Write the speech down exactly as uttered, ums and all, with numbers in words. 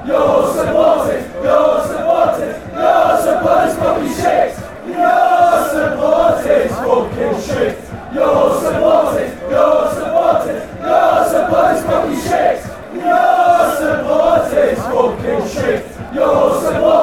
You're supported, you're supported, you're supported, fucking shit. You're supported, fucking shit. You're supported, you're supported, you're supported, fucking shit. You're supported, fucking shit. You're supported.